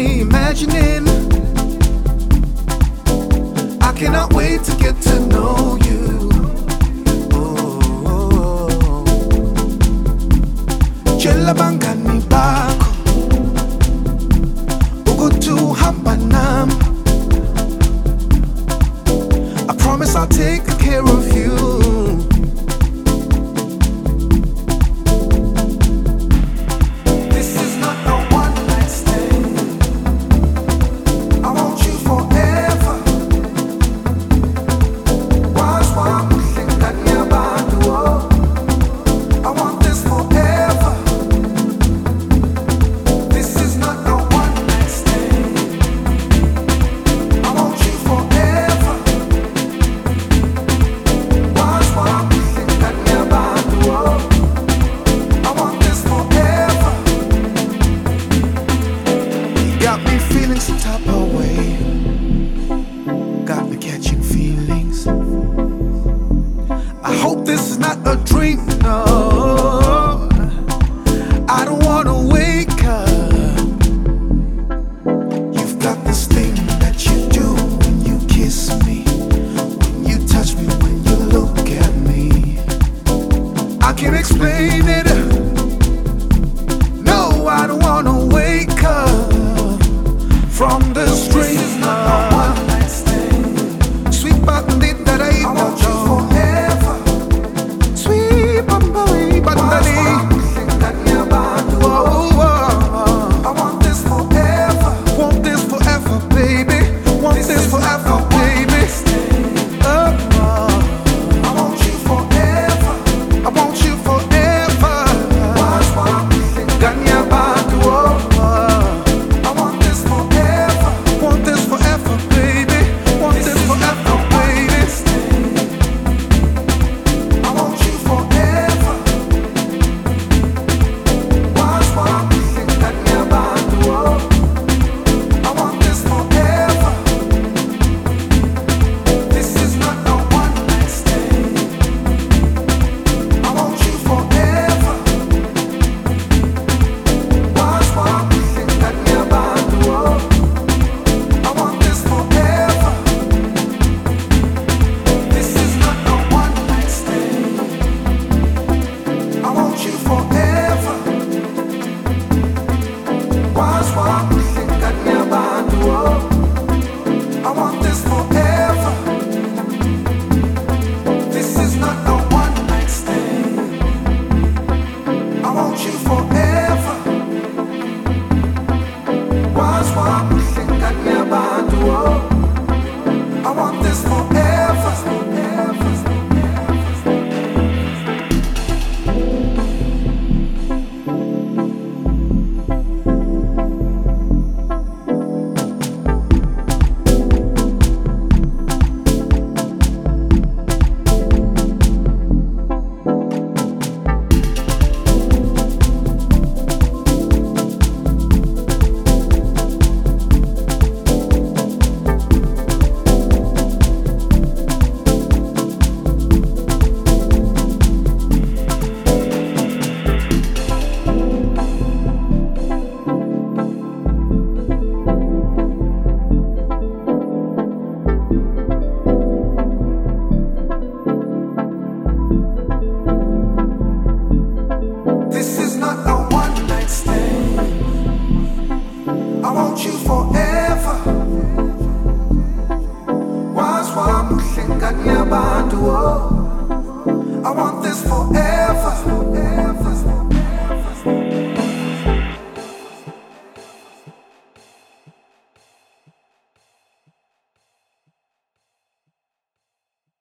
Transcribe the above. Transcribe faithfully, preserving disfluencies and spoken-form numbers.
me imagining. I cannot wait to get to know you. Oh, Jela bangani bako ukutuhamba nami. I promise I'll take care of you. Some type of way, got me catching feelings. I hope this is not a dream, no. I don't wanna wake up. You've got this thing that you do when you kiss me, when you touch me, when you look at me. I can't explain it. No, I don't wanna wake up from the street. This is not a one night stand. Sweet bandit that I I want you forever. Sweet bamboo bandali. I want this forever. Want this forever, baby. Want this, this forever, baby. Oh, I want you forever. I want you forever. Ganya bandu. I want this forever.